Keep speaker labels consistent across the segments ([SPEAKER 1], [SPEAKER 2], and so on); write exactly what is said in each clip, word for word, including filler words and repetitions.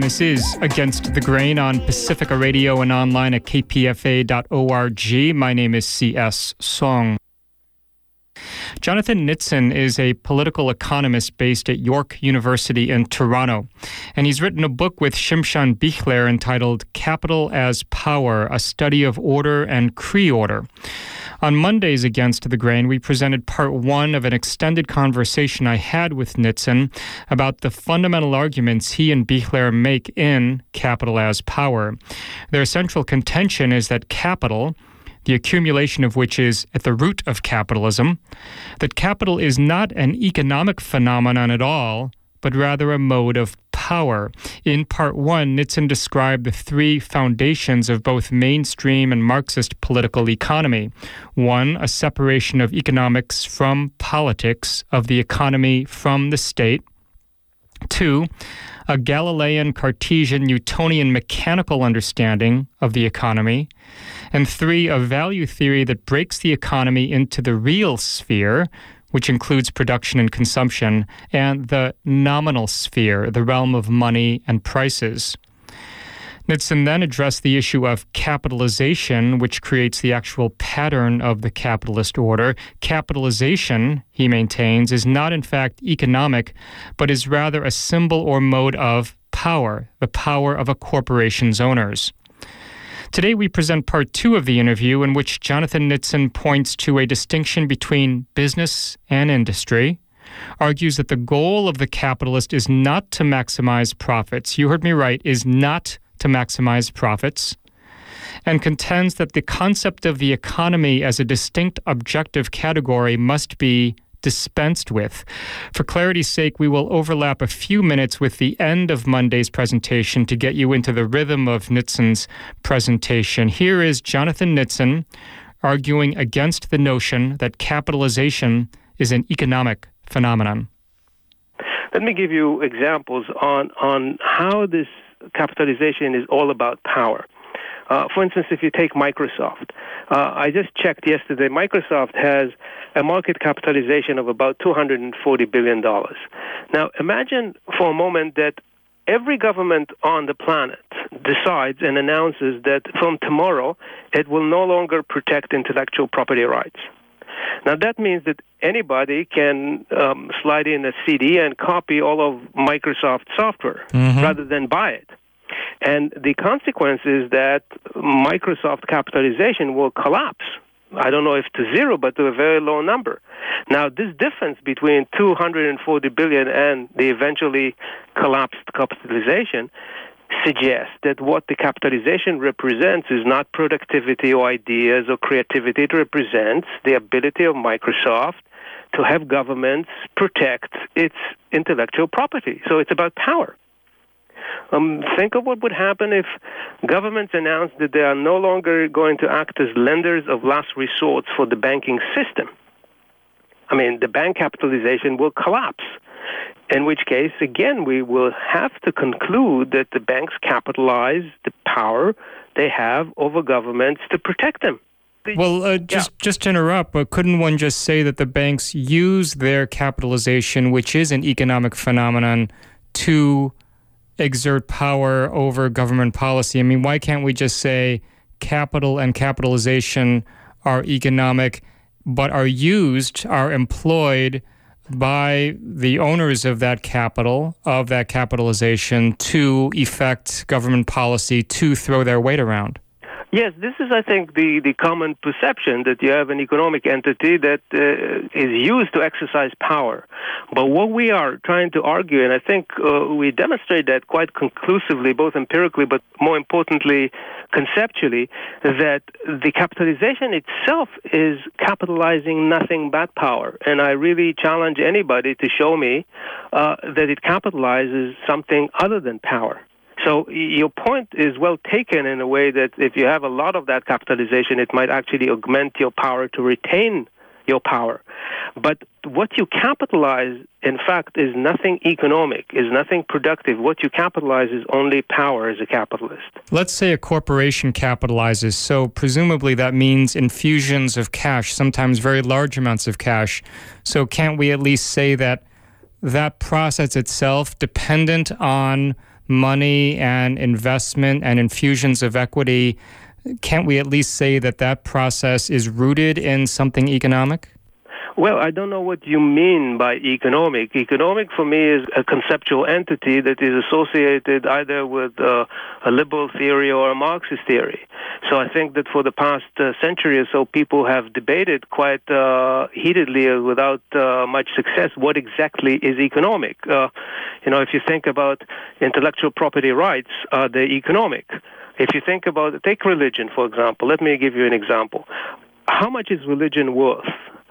[SPEAKER 1] This is Against the Grain on Pacifica Radio and online at k p f a dot org. My name is C S. Song. Jonathan Nitzan is a political economist based at York University in Toronto, and he's written a book with Shimshon Bichler entitled Capital as Power, A Study of Order and Cree-Order. On Monday's Against the Grain, we presented part one of an extended conversation I had with Nitzan about the fundamental arguments he and Bichler make in Capital as Power. Their central contention is that capital, the accumulation of which is at the root of capitalism, that capital is not an economic phenomenon at all, but rather a mode of power. In part one, Nitzan described the three foundations of both mainstream and Marxist political economy. One, a separation of economics from politics, of the economy from the state. Two, a Galilean, Cartesian, Newtonian mechanical understanding of the economy. And three, a value theory that breaks the economy into the real sphere, which includes production and consumption, and the nominal sphere, the realm of money and prices. Nitzan then addressed the issue of capitalization, which creates the actual pattern of the capitalist order. Capitalization, he maintains, is not in fact economic, but is rather a symbol or mode of power, the power of a corporation's owners. Today we present part two of the interview, in which Jonathan Nitzan points to a distinction between business and industry, argues that the goal of the capitalist is not to maximize profits. You heard me right, is not to maximize profits, and contends that the concept of the economy as a distinct objective category must be dispensed with. For clarity's sake, we will overlap a few minutes with the end of Monday's presentation to get you into the rhythm of Nitzan's presentation. Here is Jonathan Nitzan arguing against the notion that capitalization is an economic phenomenon.
[SPEAKER 2] Let me give you examples on, on how this capitalization is all about power. Uh, for instance, if you take Microsoft, uh, I just checked yesterday, Microsoft has a market capitalization of about two hundred forty billion dollars. Now, imagine for a moment that every government on the planet decides and announces that from tomorrow it will no longer protect intellectual property rights. Now, that means that anybody can um, slide in a C D and copy all of Microsoft software mm-hmm. rather than buy it. And the consequence is that Microsoft capitalization will collapse. I don't know if to zero, but to a very low number. Now, this difference between two hundred forty billion dollars and the eventually collapsed capitalization suggests that what the capitalization represents is not productivity or ideas or creativity. It represents the ability of Microsoft to have governments protect its intellectual property. So it's about power. Um, think of what would happen if governments announced that they are no longer going to act as lenders of last resort for the banking system. I mean, the bank capitalization will collapse, in which case, again, we will have to conclude that the banks capitalize the power they have over governments to protect them.
[SPEAKER 1] Well, uh, just, yeah. just to interrupt, but couldn't one just say that the banks use their capitalization, which is an economic phenomenon, to exert power over government policy? I mean, why can't we just say capital and capitalization are economic, but are used, are employed by the owners of that capital, of that capitalization, to effect government policy, to throw their weight around?
[SPEAKER 2] Yes, this is, I think, the, the common perception that you have an economic entity that uh, is used to exercise power. But what we are trying to argue, and I think uh, we demonstrate that quite conclusively, both empirically, but more importantly, conceptually, that the capitalization itself is capitalizing nothing but power. And I really challenge anybody to show me uh, that it capitalizes something other than power. So your point is well taken in a way that if you have a lot of that capitalization, it might actually augment your power to retain your power. But what you capitalize, in fact, is nothing economic, is nothing productive. What you capitalize is only power as a capitalist.
[SPEAKER 1] Let's say a corporation capitalizes, so presumably that means infusions of cash, sometimes very large amounts of cash. So can't we at least say that that process itself, dependent on money and investment and infusions of equity, can't we at least say that that process is rooted in something economic?
[SPEAKER 2] Well, I don't know what you mean by economic. Economic for me is a conceptual entity that is associated either with uh, a liberal theory or a Marxist theory. So I think that for the past uh, century or so, people have debated quite uh, heatedly uh, without uh, much success what exactly is economic. Uh, you know, if you think about intellectual property rights, are they economic? If you think about, take religion, for example. Let me give you an example. How much is religion worth?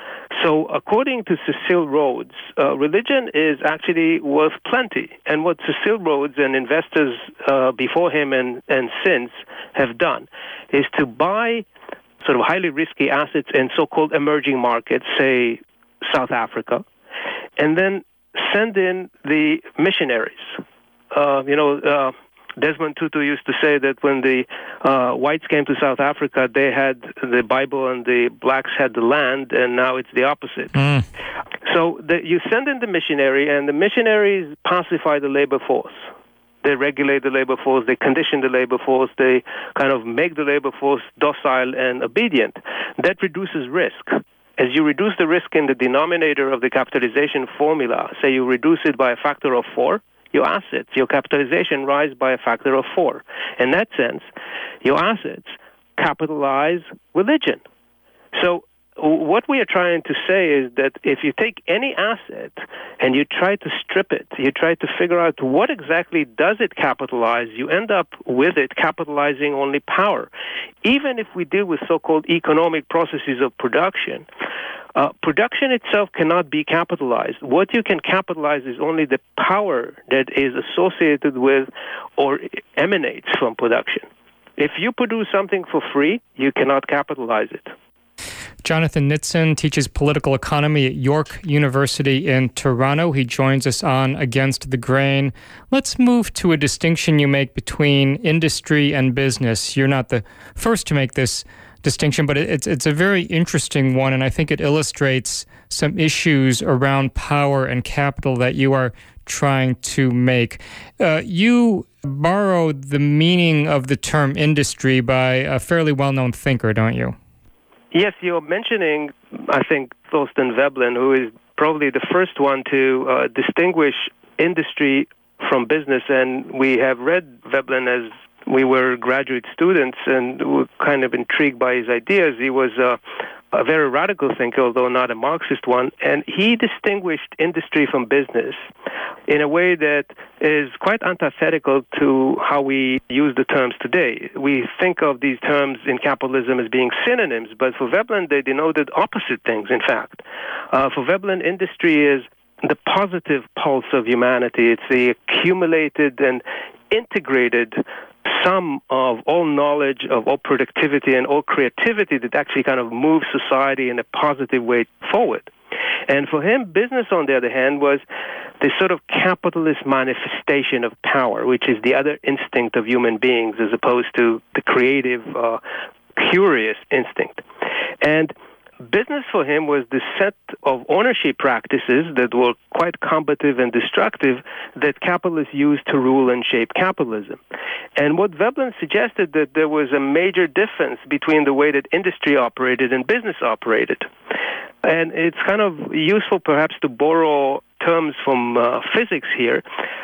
[SPEAKER 2] So according to Cecil Rhodes, uh, religion is actually worth plenty. And what Cecil Rhodes and investors uh, before him and, and since have done is to buy sort of highly risky assets in so-called emerging markets, say South Africa, and then send in the missionaries. Uh, you know, uh, Desmond Tutu used to say that when the uh, whites came to South Africa, they had the Bible and the blacks had the land, and now it's the opposite. Mm. So the, you send in the missionary, and the missionaries pacify the labor force. They regulate the labor force, they condition the labor force, they kind of make the labor force docile and obedient. That reduces risk. As you reduce the risk in the denominator of the capitalization formula, say you reduce it by a factor of four, your assets, your capitalization rise by a factor of four. In that sense, your assets capitalize religion. So what we are trying to say is that if you take any asset and you try to strip it, you try to figure out what exactly does it capitalize, you end up with it capitalizing only power. Even if we deal with so-called economic processes of production, Uh, production itself cannot be capitalized. What you can capitalize is only the power that is associated with or emanates from production. If you produce something for free, you cannot capitalize it.
[SPEAKER 1] Jonathan Nitzan teaches political economy at York University in Toronto. He joins us on Against the Grain. Let's move to a distinction you make between industry and business. You're not the first to make this distinction, but it's it's a very interesting one, and I think it illustrates some issues around power and capital that you are trying to make. Uh, you borrowed the meaning of the term industry by a fairly well-known thinker, don't you?
[SPEAKER 2] Yes, you're mentioning, I think, Thorstein Veblen, who is probably the first one to uh, distinguish industry from business, and we have read Veblen as we were graduate students and were kind of intrigued by his ideas. He was uh, a very radical thinker, although not a Marxist one, and he distinguished industry from business in a way that is quite antithetical to how we use the terms today. We think of these terms in capitalism as being synonyms, but for Veblen, they denoted opposite things, in fact. Uh, for Veblen, industry is the positive pulse of humanity. It's the accumulated and integrated sum of all knowledge, of all productivity and all creativity that actually kind of moves society in a positive way forward. And for him, business, on the other hand, was this sort of capitalist manifestation of power, which is the other instinct of human beings as opposed to the creative, uh, curious instinct. And business for him was the set of ownership practices that were quite combative and destructive that capitalists used to rule and shape capitalism. And what Veblen suggested that there was a major difference between the way that industry operated and business operated. And it's kind of useful perhaps to borrow terms from uh, physics here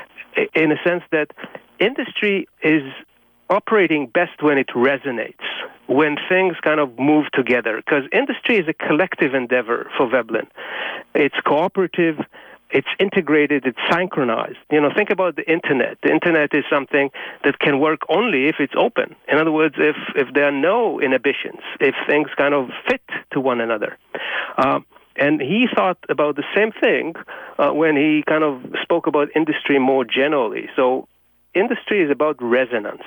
[SPEAKER 2] in a sense that industry is operating best when it resonates, when things kind of move together, because industry is a collective endeavor for Veblen. It's cooperative, it's integrated, it's synchronized. You know, think about the internet. The internet is something that can work only if it's open. In other words, if, if there are no inhibitions, if things kind of fit to one another. Uh, and he thought about the same thing uh, when he kind of spoke about industry more generally. So industry is about resonance.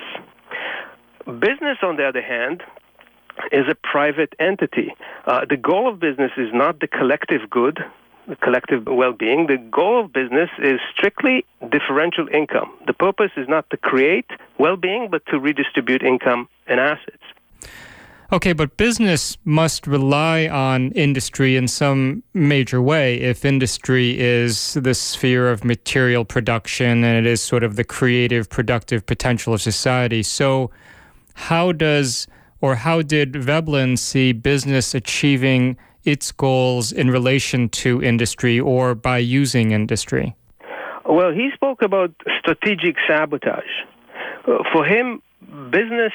[SPEAKER 2] Business, on the other hand, is a private entity. Uh, the goal of business is not the collective good, the collective well-being. The goal of business is strictly differential income. The purpose is not to create well-being, but to redistribute income and assets.
[SPEAKER 1] Okay, but business must rely on industry in some major way if industry is the sphere of material production and it is sort of the creative, productive potential of society. So how does or how did Veblen see business achieving its goals in relation to industry or by using industry?
[SPEAKER 2] Well, he spoke about strategic sabotage. For him, business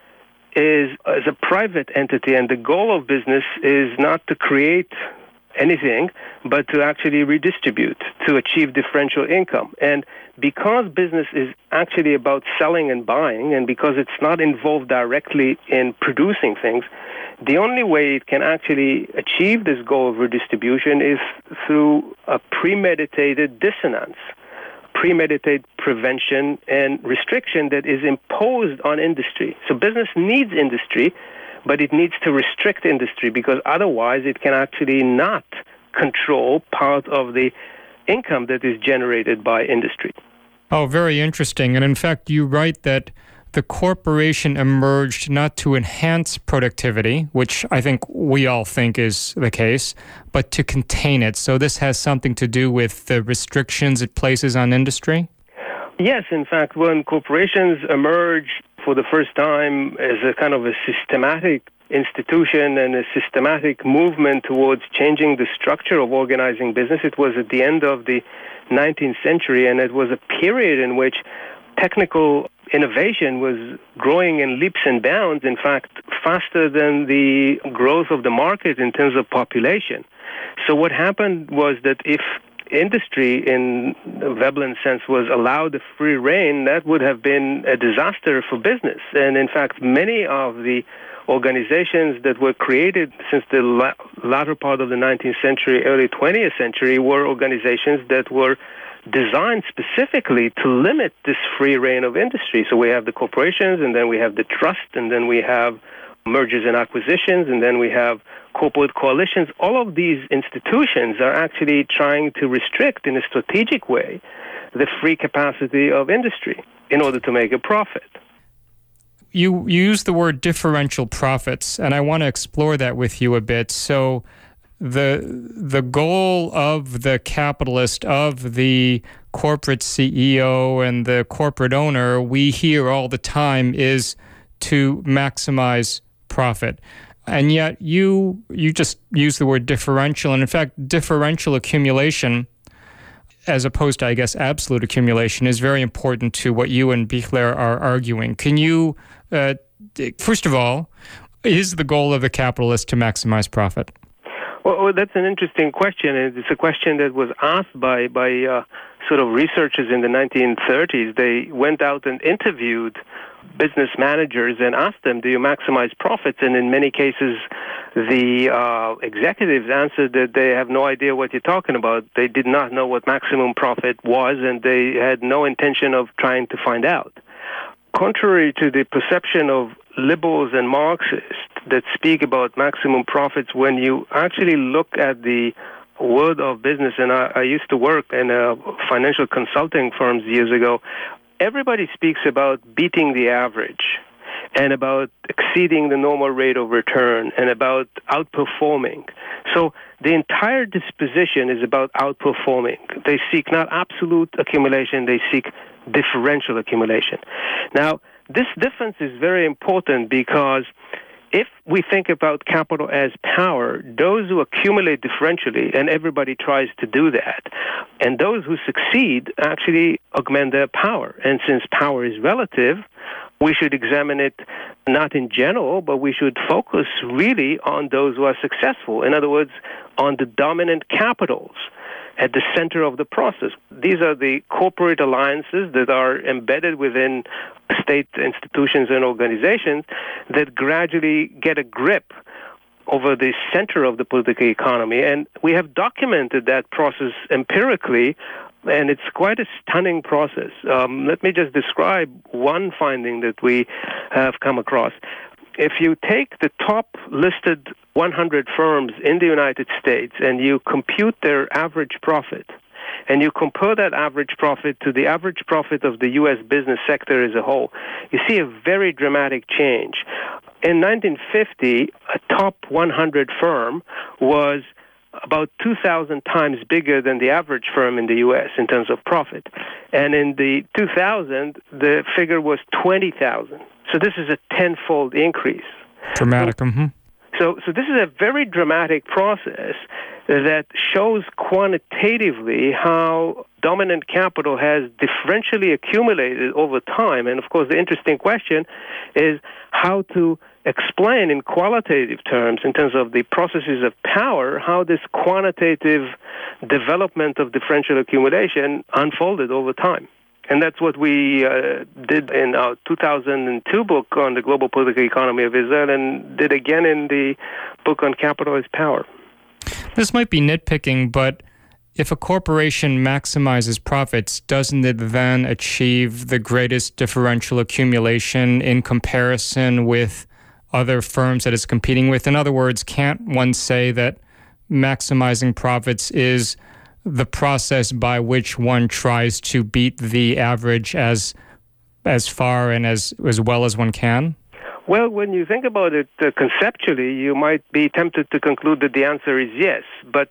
[SPEAKER 2] is as a private entity, and the goal of business is not to create anything, but to actually redistribute, to achieve differential income. And because business is actually about selling and buying, and because it's not involved directly in producing things, the only way it can actually achieve this goal of redistribution is through a premeditated dissonance, premeditated prevention and restriction that is imposed on industry. So business needs industry, but it needs to restrict industry because otherwise it can actually not control part of the income that is generated by industry.
[SPEAKER 1] Oh, very interesting. And in fact, you write that the corporation emerged not to enhance productivity, which I think we all think is the case, but to contain it. So this has something to do with the restrictions it places on industry?
[SPEAKER 2] Yes, in fact, when corporations emerge for the first time as a kind of a systematic institution and a systematic movement towards changing the structure of organizing business, it was at the end of the nineteenth century, and it was a period in which technical innovation was growing in leaps and bounds, in fact, faster than the growth of the market in terms of population. So what happened was that if industry, in Veblen's sense, was allowed a free rein, that would have been a disaster for business. And in fact, many of the organizations that were created since the la- latter part of the nineteenth century, early twentieth century, were organizations that were designed specifically to limit this free rein of industry. So we have the corporations, and then we have the trust, and then we have mergers and acquisitions, and then we have corporate coalitions. All of these institutions are actually trying to restrict in a strategic way the free capacity of industry in order to make a profit.
[SPEAKER 1] You use the word differential profits, and I want to explore that with you a bit. So the the goal of the capitalist, of the corporate C E O and the corporate owner, we hear all the time, is to maximize profit. And yet you you just use the word differential, and in fact, differential accumulation, as opposed to, I guess, absolute accumulation, is very important to what you and Bichler are arguing. Can you, uh, first of all, is the goal of the capitalist to maximize profit?
[SPEAKER 2] Well, that's an interesting question. It's a question that was asked by, by uh, sort of researchers in the nineteen thirties. They went out and interviewed business managers and asked them, do you maximize profits? And in many cases, the uh, executives answered that they have no idea what you're talking about. They did not know what maximum profit was, and they had no intention of trying to find out. Contrary to the perception of liberals and Marxists that speak about maximum profits, when you actually look at the world of business, and I, I used to work in a financial consulting firms years ago, everybody speaks about beating the average and about exceeding the normal rate of return and about outperforming. So the entire disposition is about outperforming. They seek not absolute accumulation, they seek differential accumulation. Now, this difference is very important because if we think about capital as power, those who accumulate differentially, and everybody tries to do that, and those who succeed actually augment their power. And since power is relative, we should examine it not in general, but we should focus really on those who are successful. In other words, on the dominant capitals at the center of the process. These are the corporate alliances that are embedded within state institutions and organizations that gradually get a grip over the center of the political economy. And we have documented that process empirically, and it's quite a stunning process. Um, let me just describe one finding that we have come across. If you take the top listed one hundred firms in the United States and you compute their average profit, and you compare that average profit to the average profit of the U S business sector as a whole, you see a very dramatic change. In nineteen fifty, a top one hundred firm was about two thousand times bigger than the average firm in the U S in terms of profit. And in the two thousand, the figure was twenty thousand. So this is a tenfold increase.
[SPEAKER 1] Dramatic.
[SPEAKER 2] So,
[SPEAKER 1] mm-hmm.
[SPEAKER 2] so, so this is a very dramatic process that shows quantitatively how dominant capital has differentially accumulated over time. And of course, the interesting question is how to explain in qualitative terms, in terms of the processes of power, how this quantitative development of differential accumulation unfolded over time. And that's what we uh, did in our two thousand two book on the global political economy of Israel, and did again in the book on capital as power.
[SPEAKER 1] This might be nitpicking, but if a corporation maximizes profits, doesn't it then achieve the greatest differential accumulation in comparison with other firms that it's competing with? In other words, can't one say that maximizing profits is the process by which one tries to beat the average as as far and as, as well as one can?
[SPEAKER 2] Well, when you think about it uh, conceptually, you might be tempted to conclude that the answer is yes. But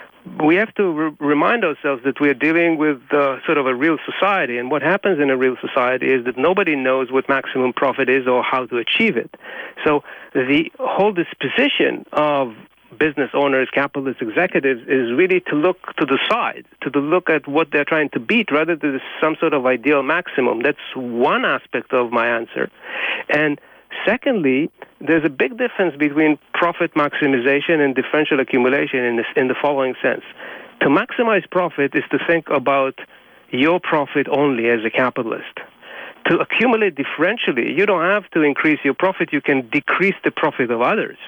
[SPEAKER 2] we have to re- remind ourselves that we are dealing with uh, sort of a real society. And what happens in a real society is that nobody knows what maximum profit is or how to achieve it. So the whole disposition of business owners, capitalist executives, is really to look to the side, to the look at what they're trying to beat rather than some sort of ideal maximum. That's one aspect of my answer. And secondly, there's a big difference between profit maximization and differential accumulation in, this, in the following sense. To maximize profit is to think about your profit only as a capitalist. To accumulate differentially, you don't have to increase your profit, you can decrease the profit of others.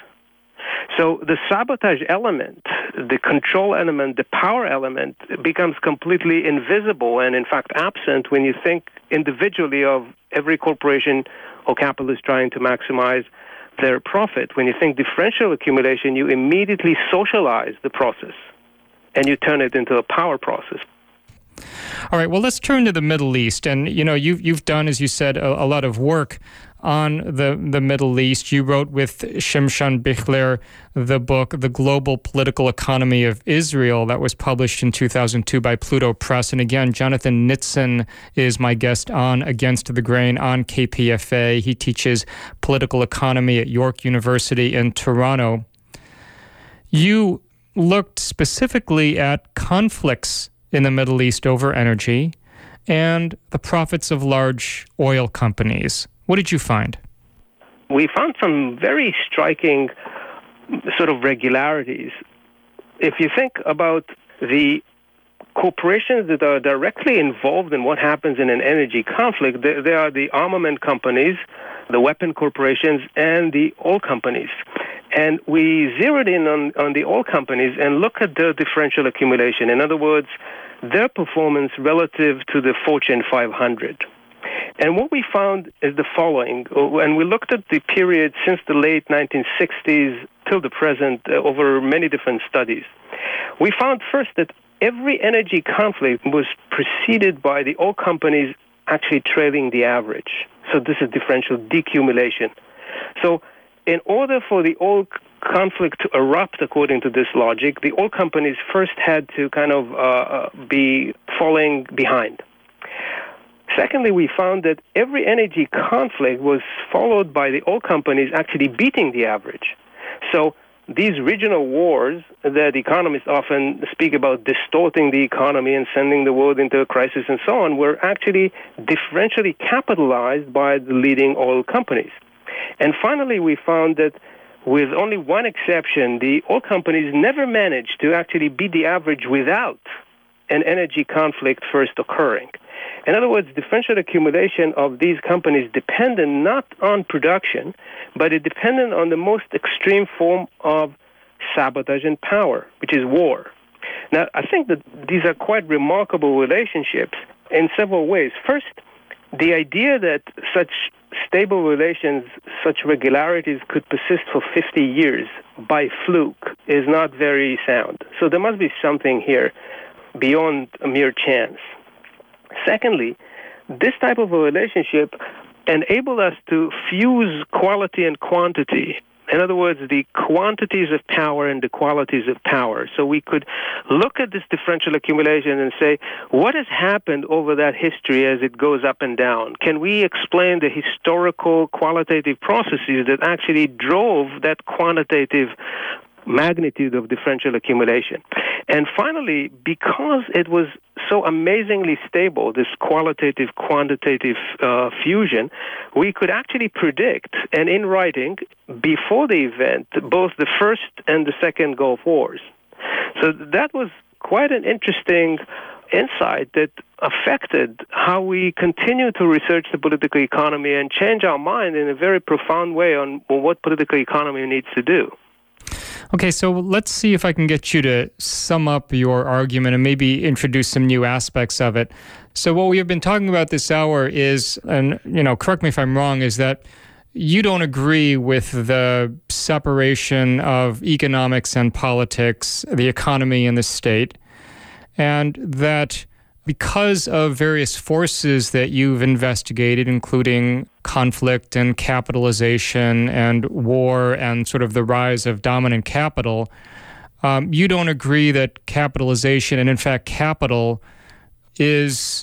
[SPEAKER 2] So the sabotage element, the control element, the power element becomes completely invisible and in fact absent when you think individually of every corporation or capitalist trying to maximize their profit. When you think differential accumulation, you immediately socialize the process and you turn it into a power process.
[SPEAKER 1] All right, well, let's turn to the Middle East. And, you know, you've, you've done, as you said, a, a lot of work on the, the Middle East. You wrote with Shimshon Bichler the book, The Global Political Economy of Israel, that was published in two thousand two by Pluto Press. And again, Jonathan Nitzan is my guest on Against the Grain on K P F A. He teaches political economy at York University in Toronto. You looked specifically at conflicts in the Middle East over energy and the profits of large oil companies. What did you find?
[SPEAKER 2] We found some very striking sort of regularities. If you think about the corporations that are directly involved in what happens in an energy conflict, they, they are the armament companies, the weapon corporations, and the oil companies. And we zeroed in on, on the oil companies and look at their differential accumulation. In other words, their performance relative to the Fortune five hundred. And what we found is the following. And we looked at the period since the late nineteen sixties till the present uh, over many different studies. We found first that every energy conflict was preceded by the oil companies actually trailing the average. So this is differential decumulation. So in order for the oil conflict to erupt according to this logic, the oil companies first had to kind of uh, be falling behind. Secondly, we found that every energy conflict was followed by the oil companies actually beating the average. So these regional wars that economists often speak about distorting the economy and sending the world into a crisis and so on were actually differentially capitalized by the leading oil companies. And finally, we found that with only one exception, the oil companies never managed to actually beat the average without an energy conflict first occurring. In other words, differential accumulation of these companies depended not on production, but it depended on the most extreme form of sabotage and power, which is war. Now, I think that these are quite remarkable relationships in several ways. First, the idea that such stable relations, such regularities could persist for fifty years by fluke is not very sound. So there must be something here beyond a mere chance. Secondly, this type of a relationship enabled us to fuse quality and quantity. In other words, the quantities of power and the qualities of power. So we could look at this differential accumulation and say, what has happened over that history as it goes up and down? Can we explain the historical qualitative processes that actually drove that quantitative magnitude of differential accumulation? And finally, because it was so amazingly stable, this qualitative quantitative uh, fusion, we could actually predict, and in writing, before the event, both the first and the second Gulf Wars. So that was quite an interesting insight that affected how we continue to research the political economy and change our mind in a very profound way on what political economy needs to do.
[SPEAKER 1] Okay, so let's see if I can get you to sum up your argument and maybe introduce some new aspects of it. So what we have been talking about this hour is, and you know, correct me if I'm wrong, is that you don't agree with the separation of economics and politics, the economy and the state, and that because of various forces that you've investigated, including conflict and capitalization and war and sort of the rise of dominant capital, um, you don't agree that capitalization and, in fact, capital is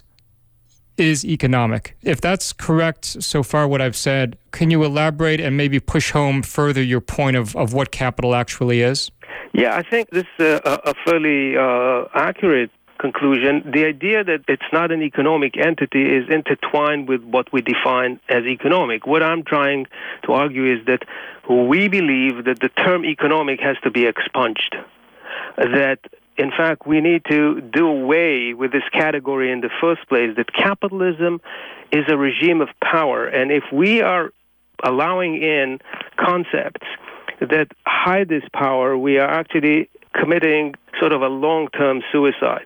[SPEAKER 1] is economic. If that's correct so far what I've said, can you elaborate and maybe push home further your point of, of what capital actually is?
[SPEAKER 2] Yeah, I think this is a, a fairly uh, accurate conclusion. The idea that it's not an economic entity is intertwined with what we define as economic. What I'm trying to argue is that we believe that the term economic has to be expunged. That, in fact, we need to do away with this category in the first place, that capitalism is a regime of power. And if we are allowing in concepts that hide this power, we are actually committing sort of a long-term suicide.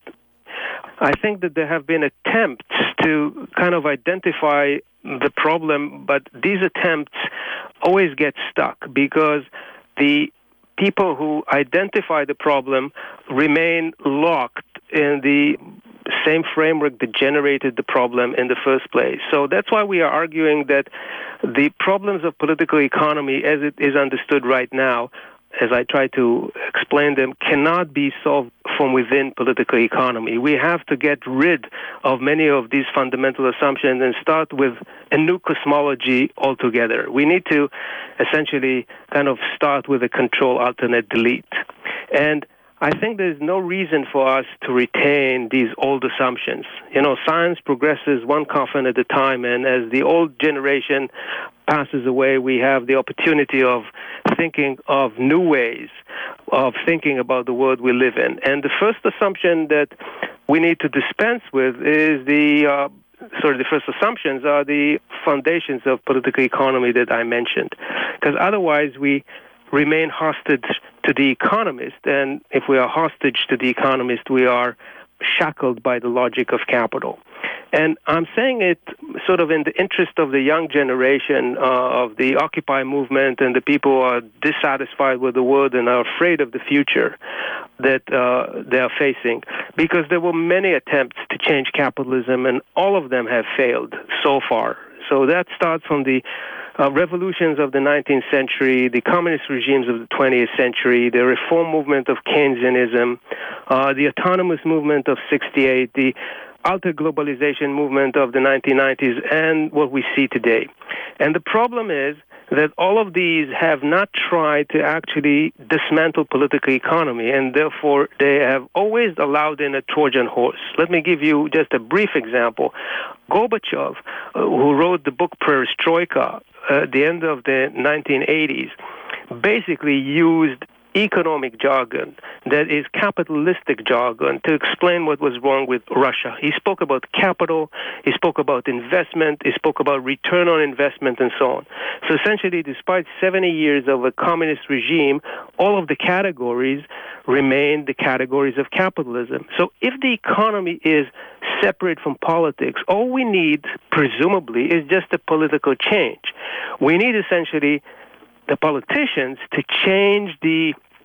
[SPEAKER 2] I think that there have been attempts to kind of identify the problem, but these attempts always get stuck because the people who identify the problem remain locked in the same framework that generated the problem in the first place. So that's why we are arguing that the problems of political economy as it is understood right now, as I try to explain them, cannot be solved from within political economy. We have to get rid of many of these fundamental assumptions and start with a new cosmology altogether. We need to essentially kind of start with a control alternate delete. And I think there's no reason for us to retain these old assumptions. You know, science progresses one coffin at a time, and as the old generation passes away, we have the opportunity of thinking of new ways of thinking about the world we live in. And the first assumption that we need to dispense with is the, uh, sorry, the first assumptions are the foundations of political economy that I mentioned. Because otherwise we remain hostage to the economist, and if we are hostage to the economist, we are shackled by the logic of capital. And I'm saying it sort of in the interest of the young generation uh, of the Occupy movement and the people who are dissatisfied with the world and are afraid of the future that uh, they are facing, because there were many attempts to change capitalism, and all of them have failed so far. So that starts from the Uh, revolutions of the nineteenth century, the communist regimes of the twentieth century, the reform movement of Keynesianism, uh, the autonomous movement of sixty-eight, the alter-globalization movement of the nineteen nineties, and what we see today. And the problem is that all of these have not tried to actually dismantle political economy, and therefore they have always allowed in a Trojan horse. Let me give you just a brief example. Gorbachev, uh, who wrote the book Perestroika at the end of the nineteen eighties, basically used economic jargon that is capitalistic jargon to explain what was wrong with Russia. He spoke about capital, he spoke about investment, he spoke about return on investment, and so on. So essentially, despite seventy years of a communist regime, all of the categories remain the categories of capitalism. So if the economy is separate from politics, all we need, presumably, is just a political change. We need essentially the politicians to change the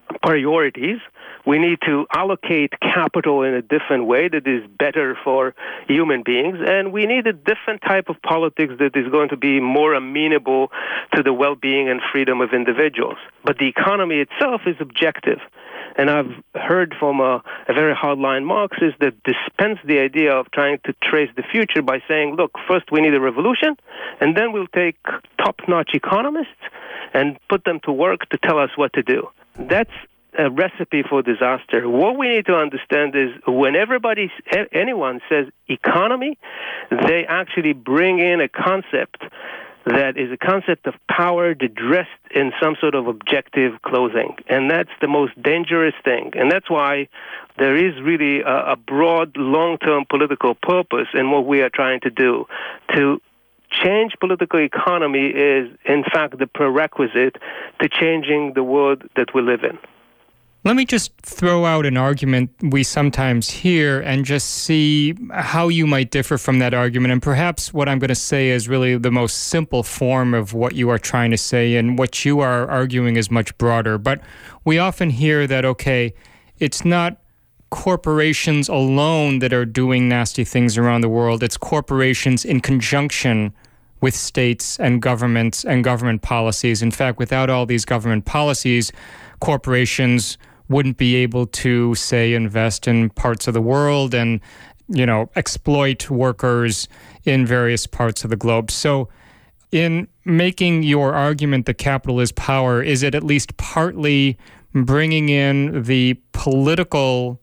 [SPEAKER 2] priorities. We need to allocate capital in a different way that is better for human beings, and we need a different type of politics that is going to be more amenable to the well-being and freedom of individuals. But the economy itself is objective. And I've heard from a, a very hardline Marxist that dispense the idea of trying to trace the future by saying, look, first we need a revolution, and then we'll take top-notch economists and put them to work to tell us what to do. That's a recipe for disaster. What we need to understand is when everybody, anyone says economy, they actually bring in a concept that is a concept of power dressed in some sort of objective clothing. And that's the most dangerous thing. And that's why there is really a, a broad, long-term political purpose in what we are trying to do. To change political economy is, in fact, the prerequisite to changing the world that we live in.
[SPEAKER 1] Let me just throw out an argument we sometimes hear and just see how you might differ from that argument. And perhaps what I'm going to say is really the most simple form of what you are trying to say, and what you are arguing is much broader. But we often hear that, okay, it's not corporations alone that are doing nasty things around the world. It's corporations in conjunction with states and governments and government policies. In fact, without all these government policies, corporations wouldn't be able to, say, invest in parts of the world and, you know, exploit workers in various parts of the globe. So in making your argument that capital is power, is it at least partly bringing in the political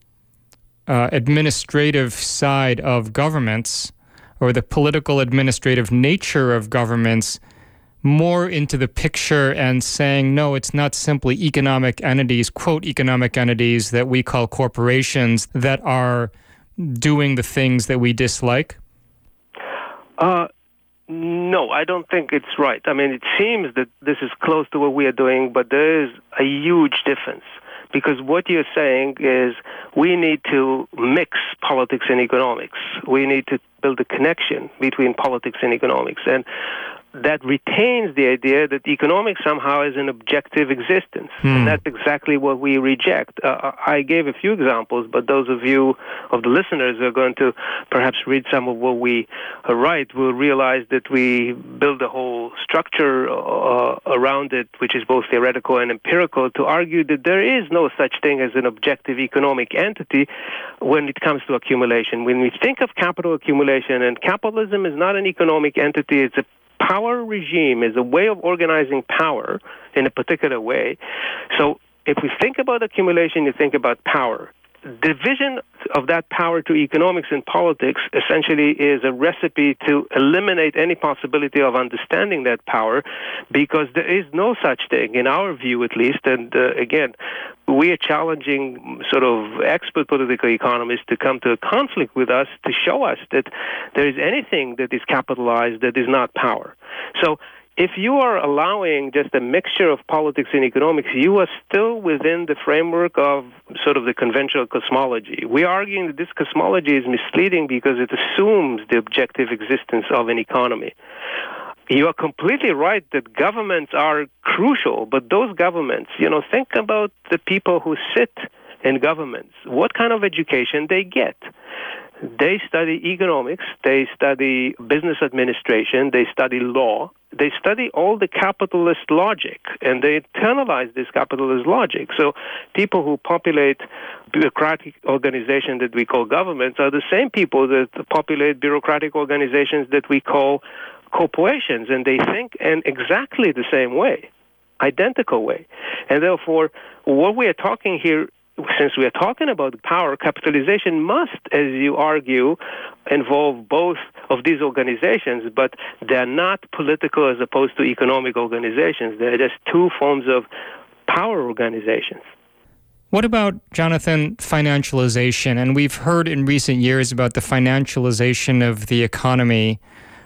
[SPEAKER 1] uh, administrative side of governments, or the political administrative nature of governments, more into the picture and saying, no, it's not simply economic entities, quote, economic entities that we call corporations that are doing the things that we dislike?
[SPEAKER 2] Uh, no, I don't think it's right. I mean, it seems that this is close to what we are doing, but there is a huge difference. Because what you're saying is we need to mix politics and economics. We need to build a connection between politics and economics. And that retains the idea that economics somehow is an objective existence. Hmm. And that's exactly what we reject. Uh, I gave a few examples, but those of you, of the listeners, who are going to perhaps read some of what we write will realize that we build a whole structure uh, around it, which is both theoretical and empirical, to argue that there is no such thing as an objective economic entity when it comes to accumulation. When we think of capital accumulation, and capitalism is not an economic entity, it's a power regime, is a way of organizing power in a particular way. So if we think about accumulation, you think about power. Division of that power to economics and politics essentially is a recipe to eliminate any possibility of understanding that power, because there is no such thing, in our view at least. And uh, again, we are challenging sort of expert political economists to come to a conflict with us to show us that there is anything that is capitalized that is not power. So if you are allowing just a mixture of politics and economics, you are still within the framework of sort of the conventional cosmology. We are arguing that this cosmology is misleading because it assumes the objective existence of an economy. You are completely right that governments are crucial, but those governments, you know, think about the people who sit in governments. What kind of education they get? They study economics, they study business administration, they study law, they study all the capitalist logic, and they internalize this capitalist logic. So people who populate bureaucratic organizations that we call governments are the same people that populate bureaucratic organizations that we call corporations, and they think in exactly the same way, identical way. And therefore, what we are talking here, since we are talking about power, capitalization must, as you argue, involve both of these organizations, but they're not political as opposed to economic organizations. They're just two forms of power organizations.
[SPEAKER 1] What about, Jonathan, financialization? And we've heard in recent years about the financialization of the economy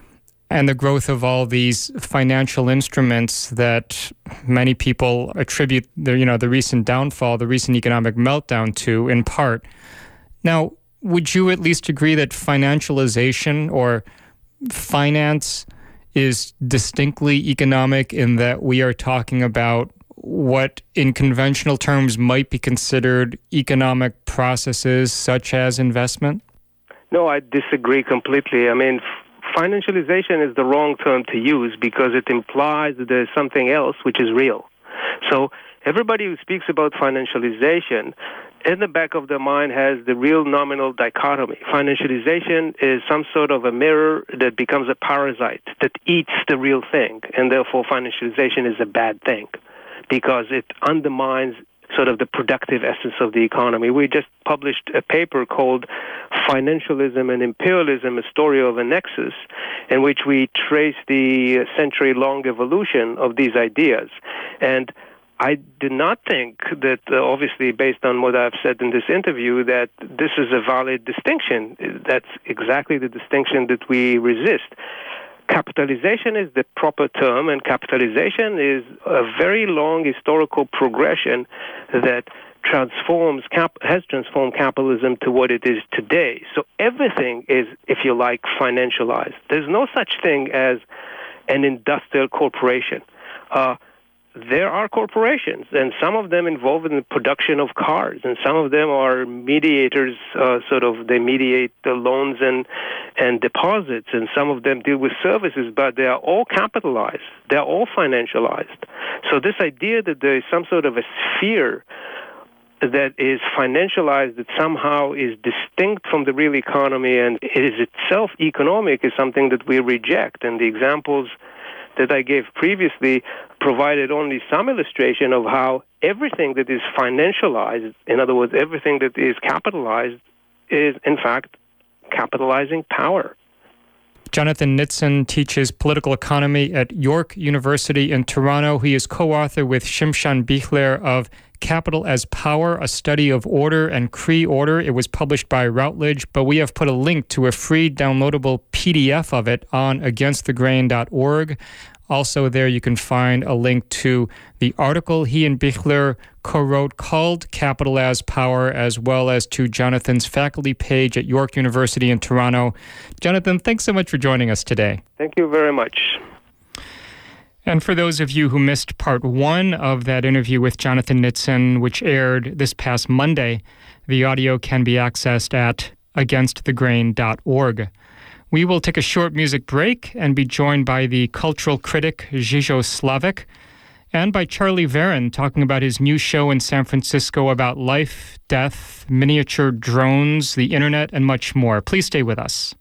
[SPEAKER 1] and the growth of all these financial instruments that many people attribute the, you know, the recent downfall, the recent economic meltdown to, in part. Now, would you at least agree that financialization or finance is distinctly economic in that we are talking about what in conventional terms might be considered economic processes such as investment?
[SPEAKER 2] No, I disagree completely. I mean, financialization is the wrong term to use because it implies that there's something else which is real. So everybody who speaks about financialization in the back of their mind has the real nominal dichotomy. Financialization is some sort of a mirror that becomes a parasite that eats the real thing, and therefore financialization is a bad thing because it undermines sort of the productive essence of the economy. We just published a paper called Financialism and Imperialism, A Story of a Nexus, in which we trace the century-long evolution of these ideas. And I do not think that, uh, obviously, based on what I've said in this interview, that this is a valid distinction. That's exactly the distinction that we resist. Capitalization is the proper term, and capitalization is a very long historical progression that transforms cap- has transformed capitalism to what it is today. So everything is, if you like, financialized. There's no such thing as an industrial corporation. Uh, There are corporations, and some of them involved in the production of cars, and some of them are mediators, uh, sort of, they mediate the loans and, and deposits, and some of them deal with services, but they are all capitalized. They are all financialized. So this idea that there is some sort of a sphere that is financialized, that somehow is distinct from the real economy and it is itself economic, is something that we reject. And the examples that I gave previously provided only some illustration of how everything that is financialized, in other words, everything that is capitalized, is in fact capitalizing power.
[SPEAKER 1] Jonathan Nitzan teaches political economy at York University in Toronto. He is co-author with Shimshon Bichler of Capital as Power, a study of order and Cree order. It was published by Routledge, but we have put a link to a free downloadable P D F of it on against the grain dot org. Also there you can find a link to the article he and Bichler co-wrote called Capital as Power, as well as to Jonathan's faculty page at York University in Toronto. Jonathan, thanks so much for joining us today.
[SPEAKER 2] Thank you very much.
[SPEAKER 1] And for those of you who missed part one of that interview with Jonathan Nitzan, which aired this past Monday, the audio can be accessed at against the grain dot org. We will take a short music break and be joined by the cultural critic Żyjo Slavik and by Charlie Varon talking about his new show in San Francisco about life, death, miniature drones, the internet, and much more. Please stay with us.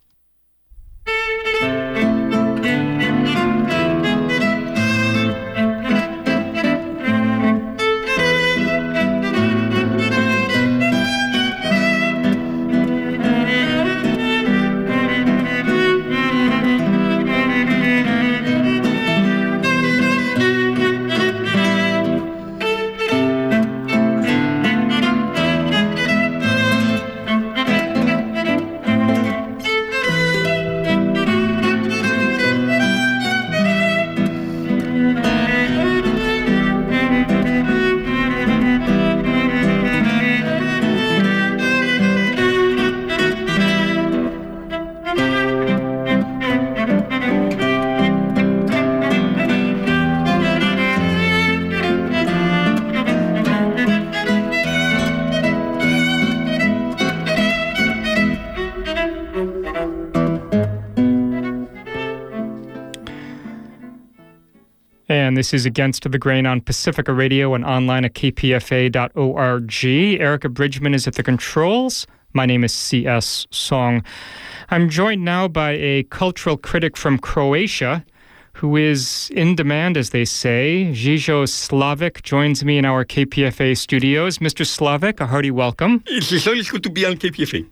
[SPEAKER 1] And this is Against the Grain on Pacifica Radio and online at k p f a dot org. Erica Bridgman is at the controls. My name is C S. Song. I'm joined now by a cultural critic from Croatia who is in demand, as they say. Żyjo Slavik joins me in our K P F A studios. Mister Slavik, a hearty welcome.
[SPEAKER 3] It's always good to be on K P F A.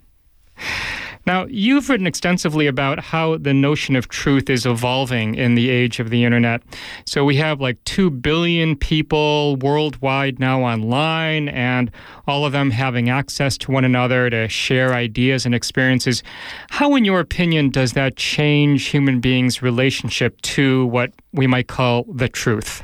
[SPEAKER 1] Now, you've written extensively about how the notion of truth is evolving in the age of the internet. So we have like two billion people worldwide now online, and all of them having access to one another to share ideas and experiences. How, in your opinion, does that change human beings' relationship to what we might call the truth?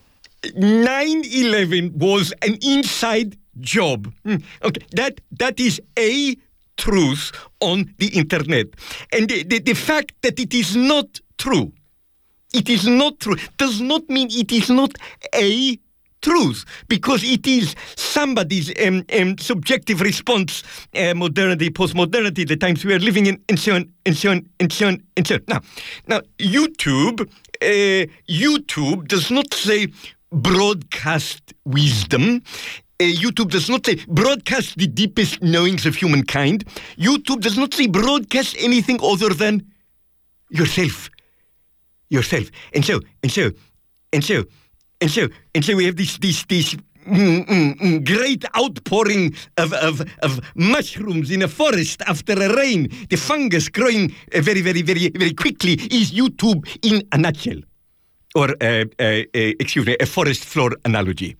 [SPEAKER 3] nine eleven was an inside job. Okay, that that is a truth on the internet. And the, the, the fact that it is not true, it is not true, does not mean it is not a truth because it is somebody's um, um, subjective response, uh, modernity, postmodernity, the times we are living in, and so on, and so on, and so on, and so on. Now, now YouTube, uh, YouTube does not say broadcast wisdom. Uh, YouTube does not say broadcast the deepest knowings of humankind. YouTube does not say broadcast anything other than yourself. Yourself. And so, and so, and so, and so, and so we have this, this, this mm, mm, mm, great outpouring of, of, of mushrooms in a forest after a rain. The fungus growing uh, very, very, very, very quickly is YouTube in a nutshell. Or, uh, uh, uh, excuse me, a forest floor analogy.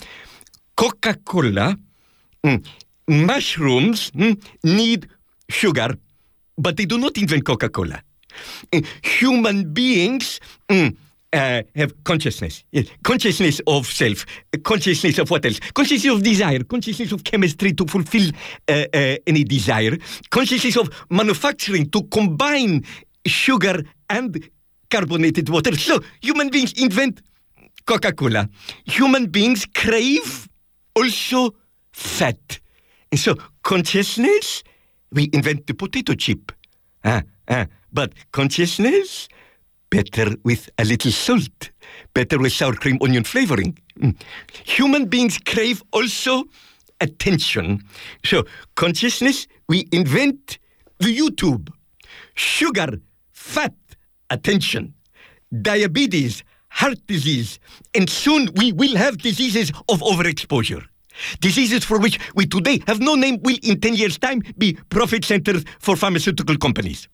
[SPEAKER 3] Coca-Cola, mm, mushrooms mm, need sugar, but they do not invent Coca-Cola. Uh, human beings mm, uh, have consciousness, yes. Consciousness of self, uh, consciousness of what else? Consciousness of desire, consciousness of chemistry to fulfill uh, uh, any desire, consciousness of manufacturing to combine sugar and carbonated water. So human beings invent Coca-Cola. Human beings crave also fat. And so consciousness, we invent the potato chip. Ah, ah. But consciousness, better with a little salt, better with sour cream onion flavoring. Mm. Human beings crave also attention. So consciousness, we invent the YouTube. Sugar, fat, attention. Diabetes, heart disease, and soon we will have diseases of overexposure. Diseases for which we today have no name will in ten years' time be profit centers for pharmaceutical companies.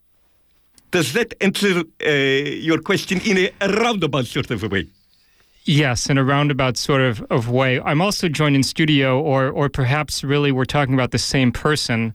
[SPEAKER 3] Does that answer uh, your question in a, a roundabout sort of a way?
[SPEAKER 1] Yes, in a roundabout sort of, of way. I'm also joined in studio, or or perhaps really we're talking about the same person,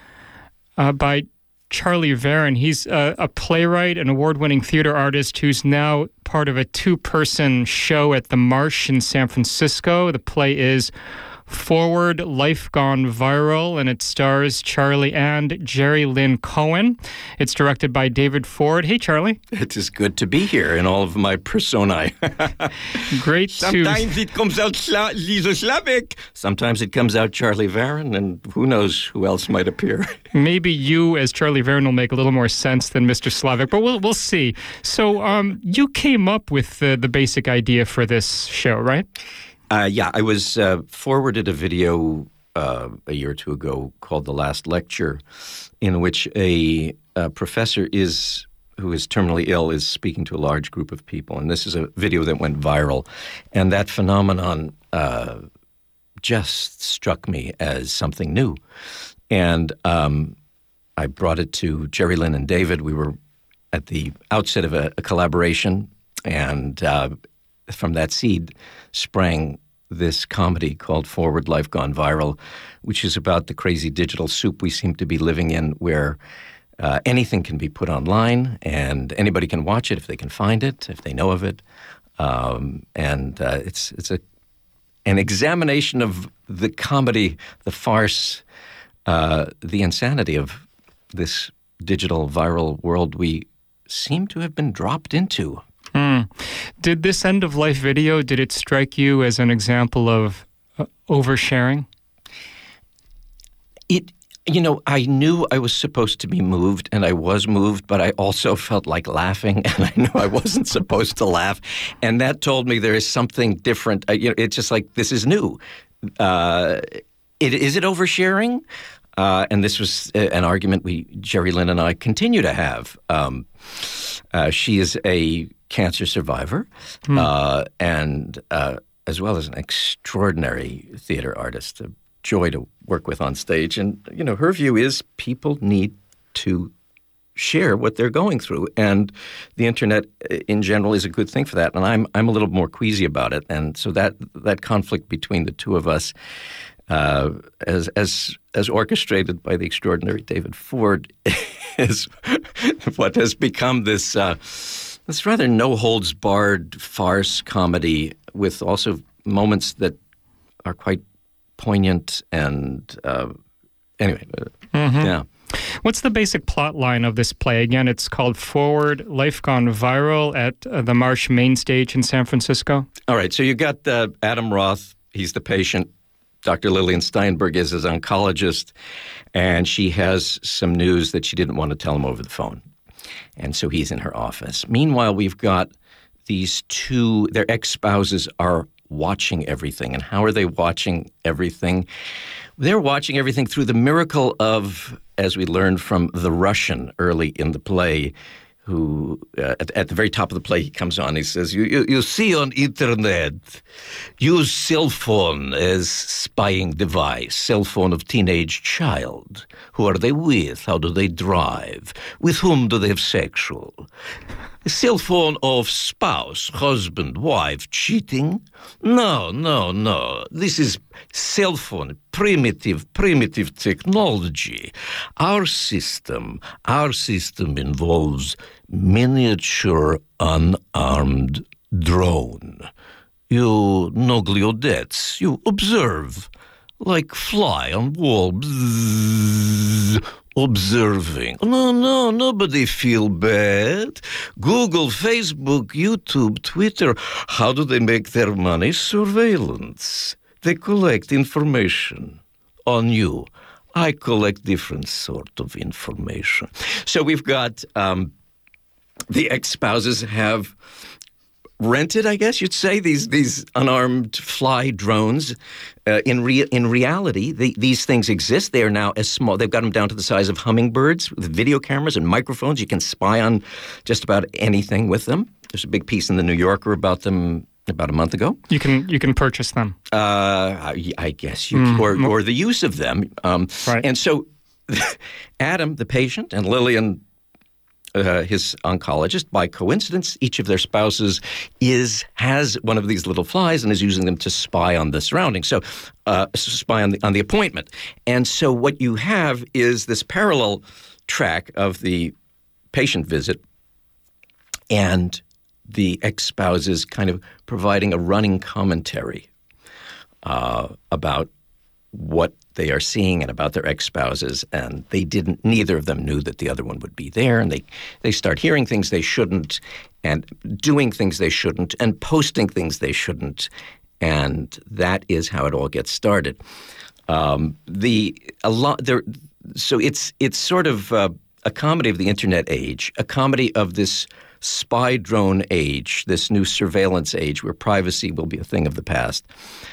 [SPEAKER 1] uh, by Charlie Varon. He's a, a playwright, an award-winning theater artist who's now part of a two-person show at the Marsh in San Francisco. The play is Forward, Life Gone Viral, and it stars Charlie and Jerry Lynn Cohen. It's directed by David Ford. Hey, Charlie.
[SPEAKER 4] It is good to be here in all of my personae.
[SPEAKER 1] Great
[SPEAKER 3] Sometimes
[SPEAKER 1] to...
[SPEAKER 3] it comes out Sla- Liza Slavic.
[SPEAKER 4] Sometimes it comes out Charlie Varon, and who knows who else might appear.
[SPEAKER 1] Maybe you as Charlie Varon will make a little more sense than Mister Slavic, but we'll we'll see. So um, you came up with the, the basic idea for this show, right?
[SPEAKER 4] Uh, yeah, I was uh, forwarded a video uh, a year or two ago called The Last Lecture, in which a, a professor is who is terminally ill is speaking to a large group of people. And this is a video that went viral. And that phenomenon uh, just struck me as something new. And um, I brought it to Jerry Lynn and David. We were at the outset of a, a collaboration, and uh, from that seed sprang this comedy called Forward, Life Gone Viral, which is about the crazy digital soup we seem to be living in, where uh, anything can be put online and anybody can watch it if they can find it, if they know of it. Um, and uh, it's it's a an examination of the comedy, the farce, uh, the insanity of this digital viral world we seem to have been dropped into.
[SPEAKER 1] Mm. Did this end-of-life video, did it strike you as an example of uh, oversharing?
[SPEAKER 4] It, you know, I knew I was supposed to be moved, and I was moved, but I also felt like laughing, and I knew I wasn't supposed to laugh. And that told me there is something different. I, you know, it's just like, this is new. Uh, it, is it oversharing? Uh, and this was an argument we, Jerry Lynn and I, continue to have. Um, uh, she is a cancer survivor, mm. uh, and uh, as well as an extraordinary theater artist, a joy to work with on stage. And, you know, her view is people need to share what they're going through, and the internet in general is a good thing for that. And I'm I'm a little more queasy about it, and so that that conflict between the two of us, uh, as as as orchestrated by the extraordinary David Ford, is what has become this. Uh, This rather no-holds-barred farce comedy with also moments that are quite poignant and, uh, anyway, uh,
[SPEAKER 1] mm-hmm.
[SPEAKER 4] yeah.
[SPEAKER 1] What's the basic plot line of this play? Again, it's called Forward, Life Gone Viral at uh, the Marsh Main Stage in San Francisco.
[SPEAKER 4] All right, so you got uh, Adam Roth. He's the patient. Doctor Lillian Steinberg is his oncologist, and she has some news that she didn't want to tell him over the phone. And so he's in her office. Meanwhile, we've got these two, their ex-spouses are watching everything. And how are they watching everything? They're watching everything through the miracle of, as we learned from the Russian early in the play, who uh, at, at the very top of the play, he comes on, he says, you, you, you see on internet, use cell phone as spying device, cell phone of teenage child. Who are they with? How do they drive? With whom do they have sexual? Cell phone of spouse, husband, wife, cheating? No, no, no. This is cell phone, primitive, primitive technology. Our system, our system involves miniature unarmed drone. You noggle your debts. You observe, like fly on wall. Bzzz. Observing. No, no, nobody feel bad. Google, Facebook, YouTube, Twitter. How do they make their money? Surveillance. They collect information on you. I collect different sort of information. So we've got um, the ex-spouses have rented, I guess you'd say, these these unarmed fly drones. Uh, in rea- in reality, the, these things exist. They are now as small. They've got them down to the size of hummingbirds with video cameras and microphones. You can spy on just about anything with them. There's a big piece in the New Yorker about them about a month ago.
[SPEAKER 1] You can you can purchase them.
[SPEAKER 4] Uh, I, I guess you mm, or or the use of them. Um,
[SPEAKER 1] right.
[SPEAKER 4] And so, Adam, the patient, and Lillian, Uh, his oncologist, by coincidence, each of their spouses is has one of these little flies and is using them to spy on the surroundings. So, uh, spy on the on the appointment. And so, what you have is this parallel track of the patient visit, and the ex-spouses kind of providing a running commentary uh, about what they are seeing and about their ex-spouses, and they didn't, neither of them knew that the other one would be there, and they, they start hearing things they shouldn't, and doing things they shouldn't, and posting things they shouldn't, and that is how it all gets started. Um, the a lot there, so it's it's sort of uh, a comedy of the internet age, a comedy of this spy drone age, this new surveillance age where privacy will be a thing of the past.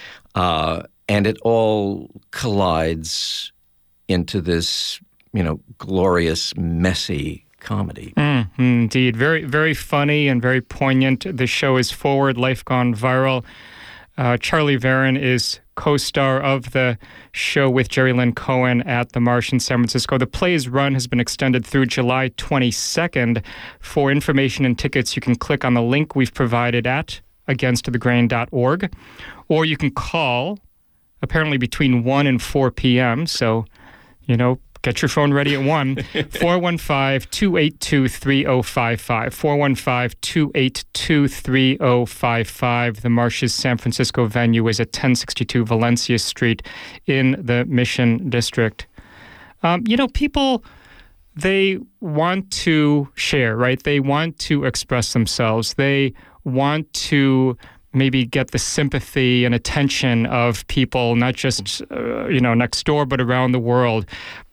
[SPEAKER 4] Uh, And it all collides into this, you know, glorious, messy comedy.
[SPEAKER 1] Mm, indeed. Very, very funny and very poignant. The show is Forward, Life Gone Viral. Uh, Charlie Varon is co-star of the show with Jerry Lynn Cohen at the Marsh in San Francisco. The play's run has been extended through July twenty-second. For information and tickets, you can click on the link we've provided at against the grain dot org, or you can call apparently between one and four p.m. So, you know, get your phone ready at one. four one five, two eight two, three oh five five. four one five, two eight two, three oh five five. The Marsh's San Francisco venue is at ten sixty-two Valencia Street in the Mission District. Um, you know, people, they want to share, right? They want to express themselves. They want to maybe get the sympathy and attention of people, not just, uh, you know, next door, but around the world.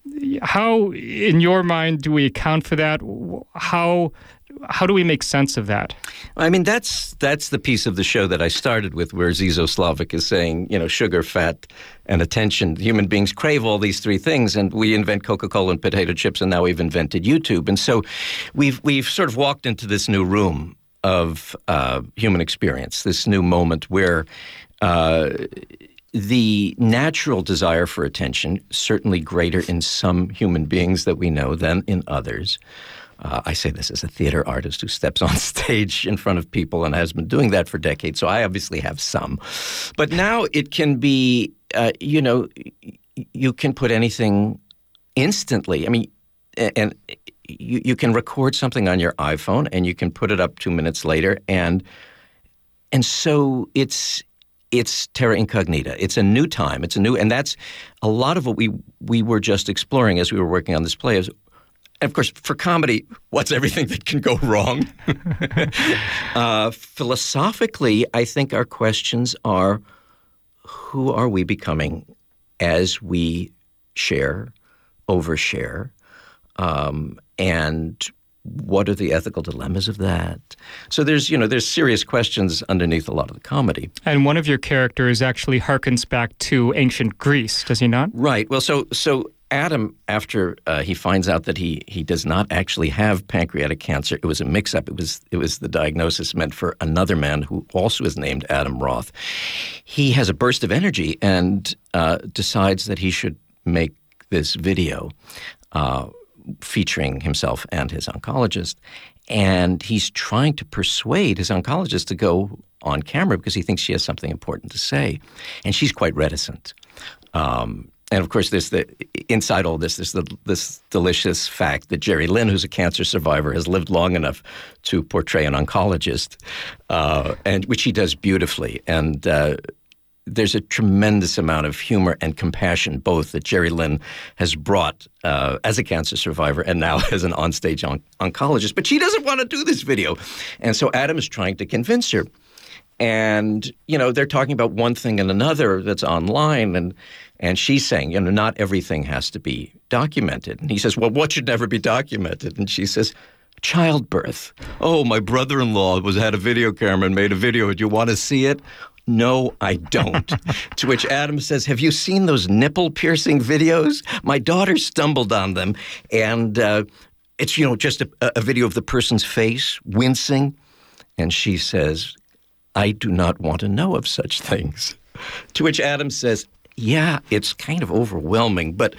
[SPEAKER 1] How, in your mind, do we account for that? How how do we make sense of that?
[SPEAKER 4] I mean, that's that's the piece of the show that I started with, where Zizo Slavik is saying, you know, sugar, fat, and attention. Human beings crave all these three things, and we invent Coca-Cola and potato chips, and now we've invented YouTube. And so we've we've sort of walked into this new room of uh, human experience, this new moment where uh, the natural desire for attention, certainly greater in some human beings that we know than in others. Uh, I say this as a theater artist who steps on stage in front of people and has been doing that for decades, so I obviously have some. But now it can be, uh, you know, you can put anything instantly. I mean, and You, you can record something on your iPhone and you can put it up two minutes later, and and so it's it's terra incognita. It's a new time. It's a new, and that's a lot of what we we were just exploring as we were working on this play. Is of course, for comedy, what's everything that can go wrong? uh, philosophically, I think our questions are, who are we becoming as we share, overshare, um, and what are the ethical dilemmas of that? So there's, you know, there's serious questions underneath a lot of the comedy.
[SPEAKER 1] And one of your characters actually harkens back to ancient Greece, does he not?
[SPEAKER 4] Right. Well, so so Adam, after uh, he finds out that he he does not actually have pancreatic cancer, it was a mix-up. It was it was the diagnosis meant for another man who also is named Adam Roth. He has a burst of energy and uh, decides that he should make this video uh, featuring himself and his oncologist. And he's trying to persuade his oncologist to go on camera because he thinks she has something important to say. And she's quite reticent. Um, and of course, there's the inside all this, there's the, this delicious fact that Jerry Lynn, who's a cancer survivor, has lived long enough to portray an oncologist, uh, and which he does beautifully. And uh, there's a tremendous amount of humor and compassion, both that Jerry Lynn has brought uh, as a cancer survivor and now as an onstage on- oncologist. But she doesn't want to do this video. And so Adam is trying to convince her. And, you know, they're talking about one thing and another that's online. And and she's saying, you know, not everything has to be documented. And he says, well, what should never be documented? And she says, childbirth. Oh, my brother-in-law was had a video camera and made a video. Do you want to see it? No, I don't. To which Adam says, have you seen those nipple-piercing videos? My daughter stumbled on them, and uh, it's, you know, just a, a video of the person's face wincing. And she says, I do not want to know of such things. To which Adam says, yeah, it's kind of overwhelming, but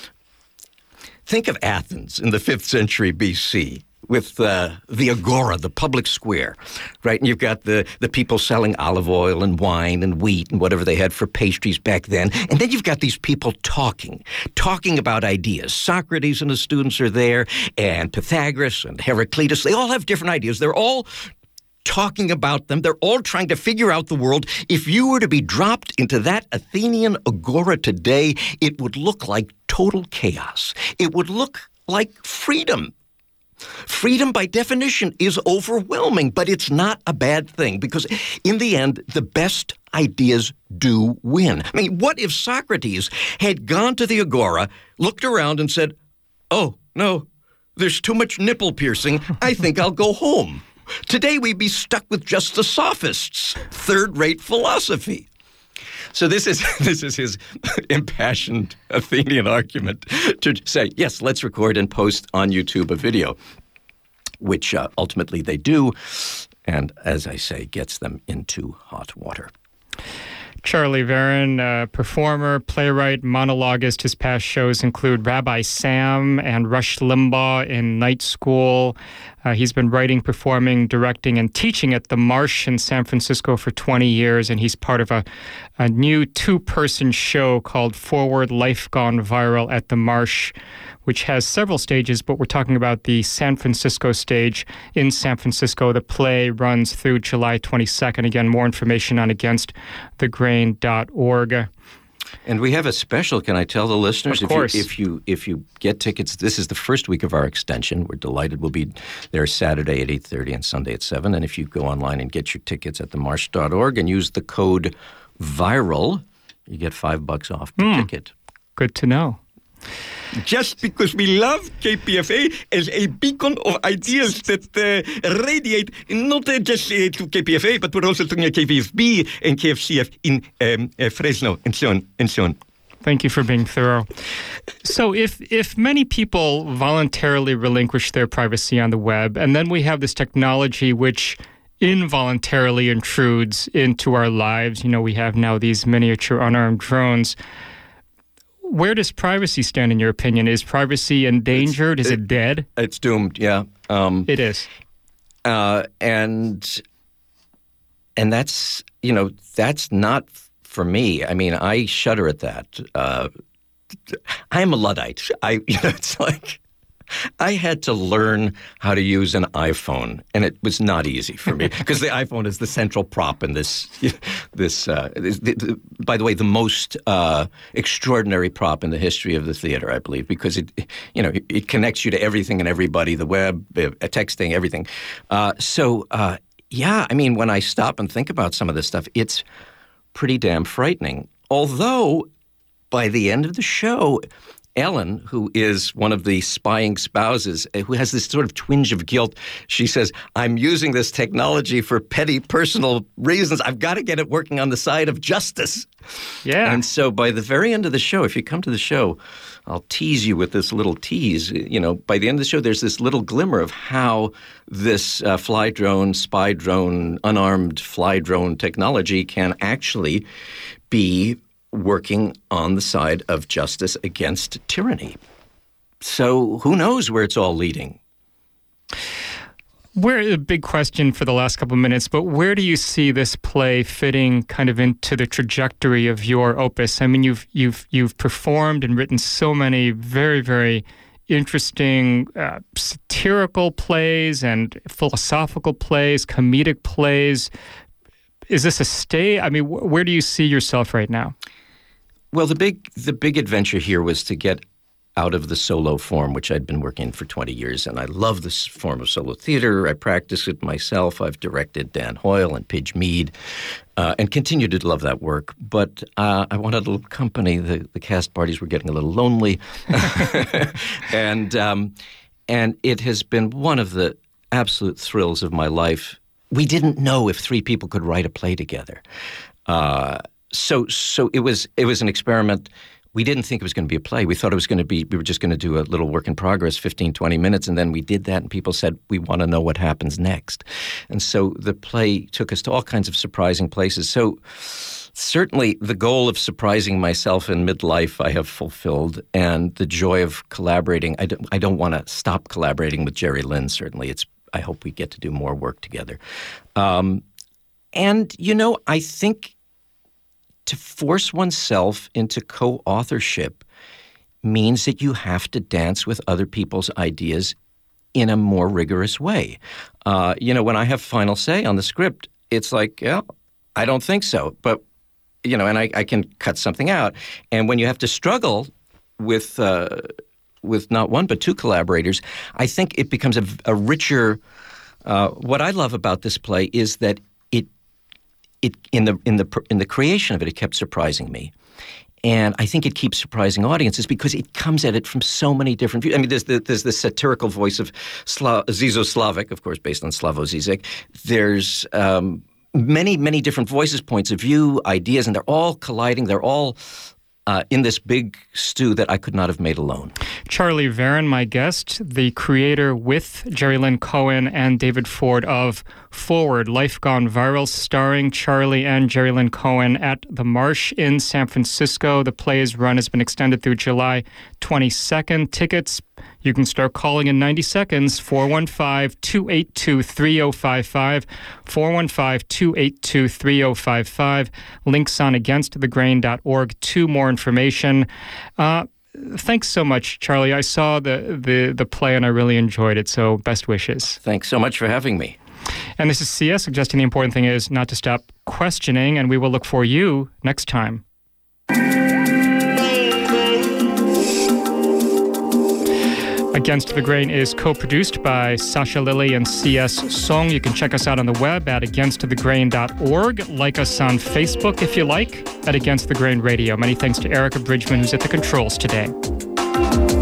[SPEAKER 4] think of Athens in the fifth century B C with uh, the agora, the public square, right? And you've got the, the people selling olive oil and wine and wheat and whatever they had for pastries back then. And then you've got these people talking, talking about ideas. Socrates and his students are there, and Pythagoras and Heraclitus. They all have different ideas. They're all talking about them. They're all trying to figure out the world. If you were to be dropped into that Athenian agora today, it would look like total chaos. It would look like freedom. Freedom, by definition, is overwhelming, but it's not a bad thing because in the end, the best ideas do win. I mean, what if Socrates had gone to the agora, looked around and said, oh, no, there's too much nipple piercing. I think I'll go home. Today, we'd be stuck with just the sophists, third-rate philosophy. So this is this is his impassioned Athenian argument to say, yes, let's record and post on YouTube a video, which uh, ultimately they do, and as I say, gets them into hot water.
[SPEAKER 1] Charlie Varon, uh, performer, playwright, monologuist. His past shows include Rabbi Sam and Rush Limbaugh in Night School. Uh, he's been writing, performing, directing, and teaching at the Marsh in San Francisco for twenty years, and he's part of a, a new two-person show called Forward Life Gone Viral at the Marsh, which has several stages, but we're talking about the San Francisco stage in San Francisco. The play runs through July twenty-second. Again, more information on against the grain dot org.
[SPEAKER 4] And we have a special, can I tell the listeners?
[SPEAKER 1] Of course.
[SPEAKER 4] If you, if you, if you get tickets, this is the first week of our extension. We're delighted. We'll be there Saturday at eight thirty and Sunday at seven. And if you go online and get your tickets at the marsh dot org and use the code VIRAL, you get five bucks off the
[SPEAKER 1] mm,
[SPEAKER 4] ticket.
[SPEAKER 1] Good to know.
[SPEAKER 3] Just because we love K P F A as a beacon of ideas that uh, radiate not uh, just uh, to K P F A, but we're also looking at K V F B and K F C F in um, uh, Fresno and so on and so on.
[SPEAKER 1] Thank you for being thorough. So if if many people voluntarily relinquish their privacy on the web, and then we have this technology which involuntarily intrudes into our lives, you know, we have now these miniature unarmed drones. Where does privacy stand in your opinion? Is privacy endangered? Is it, it dead?
[SPEAKER 4] It's doomed, yeah. Um,
[SPEAKER 1] it is.
[SPEAKER 4] Uh, and and that's, you know, that's not for me. I mean, I shudder at that. Uh, I'm a Luddite. I, you know, it's like I had to learn how to use an iPhone, and it was not easy for me because the iPhone is the central prop in this. This, uh, this the, the, by the way, the most uh, extraordinary prop in the history of the theater, I believe, because it, you know, it, it connects you to everything and everybody, the web, uh, texting, everything. Uh, so, uh, yeah, I mean, when I stop and think about some of this stuff, it's pretty damn frightening. Although, by the end of the show, Ellen, who is one of the spying spouses, who has this sort of twinge of guilt, she says, I'm using this technology for petty personal reasons. I've got to get it working on the side of justice.
[SPEAKER 1] Yeah.
[SPEAKER 4] And so by the very end of the show, if you come to the show, I'll tease you with this little tease. You know, by the end of the show, there's this little glimmer of how this uh, fly drone, spy drone, unarmed fly drone technology can actually be working on the side of justice against tyranny. So who knows where it's all leading?
[SPEAKER 1] We're a big question for the last couple of minutes, but where do you see this play fitting kind of into the trajectory of your opus? I mean, you've you've you've performed and written so many very, very interesting uh, satirical plays and philosophical plays, comedic plays. Is this a stay? I mean, wh- where do you see yourself right now?
[SPEAKER 4] Well, the big the big adventure here was to get out of the solo form, which I'd been working in for twenty years, and I love this form of solo theater. I practice it myself. I've directed Dan Hoyle and Pidge Mead, uh, and continue to love that work. But uh, I wanted a little company. The, the cast parties were getting a little lonely, and um, and it has been one of the absolute thrills of my life. We didn't know if three people could write a play together. Uh, So, so it was it was an experiment. We didn't think it was going to be a play. We thought it was going to be, we were just going to do a little work in progress, fifteen, twenty minutes, and then we did that, and people said, we want to know what happens next. And so the play took us to all kinds of surprising places. So certainly the goal of surprising myself in midlife I have fulfilled, and the joy of collaborating. I don't, I don't want to stop collaborating with Jerry Lynn, certainly. It's I hope we get to do more work together. Um, and, you know, I think to force oneself into co-authorship means that you have to dance with other people's ideas in a more rigorous way. Uh, you know, when I have final say on the script, it's like, yeah, I don't think so. But, you know, and I, I can cut something out. And when you have to struggle with uh, with not one but two collaborators, I think it becomes a, a richer uh, what I love about this play is that It in the in the in the creation of it, it kept surprising me, and I think it keeps surprising audiences because it comes at it from so many different views. I mean, there's the, there's the satirical voice of Sla- Zizo Slavik, of course, based on Slavoj Zizek. There's um, many many different voices, points of view, ideas, and they're all colliding. They're all Uh, in this big stew that I could not have made alone.
[SPEAKER 1] Charlie Varon, my guest, the creator with Jerry Lynn Cohen and David Ford of Forward, Life Gone Viral, starring Charlie and Jerry Lynn Cohen at the Marsh in San Francisco. The play's run has been extended through July twenty-second. Tickets, you can start calling in ninety seconds, four one five, two eight two, three oh five five, four one five, two eight two, three oh five five. Links on against the grain dot org to more information. Uh, thanks so much, Charlie. I saw the, the, the play and I really enjoyed it, so best wishes.
[SPEAKER 4] Thanks so much for having me.
[SPEAKER 1] And this is C S suggesting the important thing is not to stop questioning, and we will look for you next time. Against the Grain is co-produced by Sasha Lilly and C S Song. You can check us out on the web at against the grain dot org. Like us on Facebook if you like, at Against the Grain Radio. Many thanks to Erica Bridgman, who's at the controls today.